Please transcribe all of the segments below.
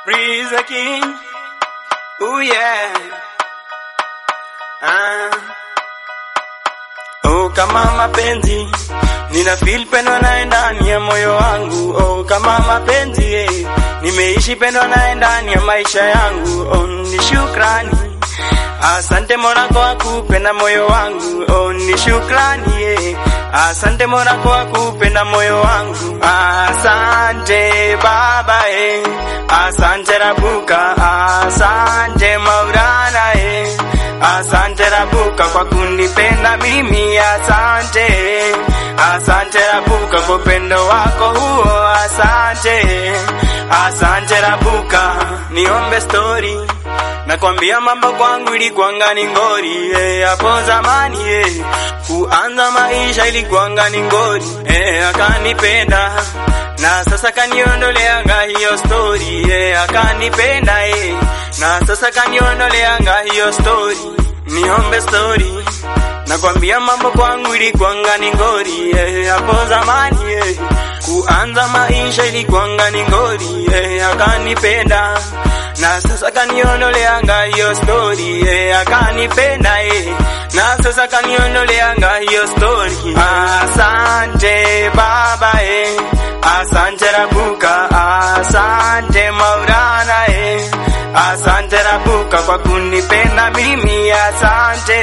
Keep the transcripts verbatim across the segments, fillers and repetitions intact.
Breeze the king. Ooh yeah. Ah. Oh kama mapenzi nina feel pendo na ndani ya moyo wangu. Oh kama mapenzi eh, nimeishi pendo na ndani ya maisha yangu. Oh ni shukrani, asante Mola kwa kupenda moyo wangu. Oh ni shukrani eh, asante Mola kwa kupenda moyo wangu. Asante Baba eh, asante Rabuka, asante Maulana eh, asante Rabuka kwa kunipenda mimi. Asante, asante Rabuka kwa upendo wako huo. Asante, asante Rabuka. Niombe story, nakwambia mambo kwangu ilikuwa ni ngori eh, hapo zamani eh, kuanza maisha ilikuwa ni ngori eh, akanipenda na sasa kaniondoleanga hiyo story eh, akanipenda eh, na sasa kaniondoleanga hiyo story. Niombe story, nakwambia mambo kwangu ilikuwa ni ngori eh, hapo zamani eh, kuanza maisha ilikuwa ni ngori eh, akanipenda na sasa kaniondoleanga hiyo story eh, akanipenda eh, na sasa kaniondoleanga hiyo story. Asante Baba eh, asante Rabuka, asante Maulana eh, asante Rabuka kwa kunipenda mimi. Asante,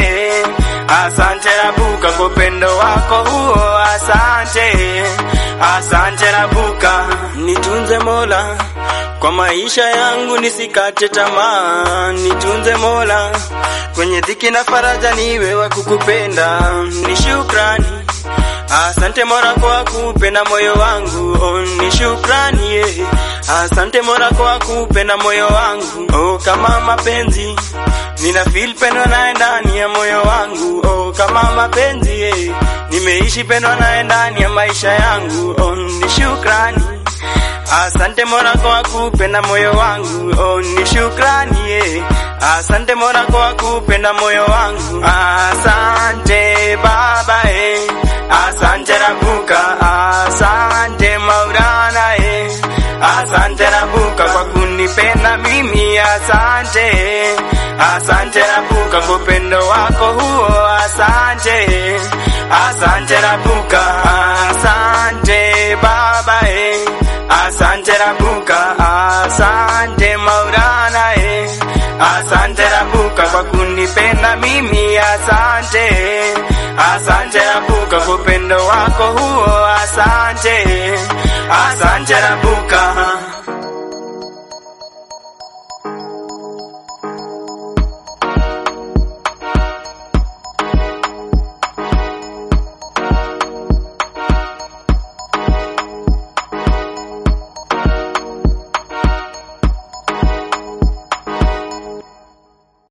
asante Rabuka kwa upendo wako huo. Asante, asante Rabuka. Nitunze Mola kwa maisha yangu nisikate tamaa. Nitunze Mola kwenye dhiki na faraja, niwe wa kukupenda. Ni shukrani, asante Mola kwa kupenda moyo wangu. Oh ni shukrani eh, asante Mola kwa kupenda moyo wangu. Oh kama mapenzi nina feel pendo na ndani ya moyo wangu. Oh kama mapenzi eh, nimeishi pendo na ndani ya maisha yangu. Oh ni shukrani, asante Mola kwa kupenda moyo wangu. Oh ni shukrani eh, asante Mola kwa kupenda moyo wangu. Asante Baba eh, asante Rabuka, asante Maulana eh, asante Rabuka kwa kunipenda mimi. Asante, asante Rabuka kwa upendo wako huo. Asante, asante Rabuka. Asante Baba eh, asante Rabuka, asante Maulana eh, asante Rabuka kwa kunipenda mimi. Asante, asante Rabuka kwa upendo wako huo. Asante, asante Rabuka.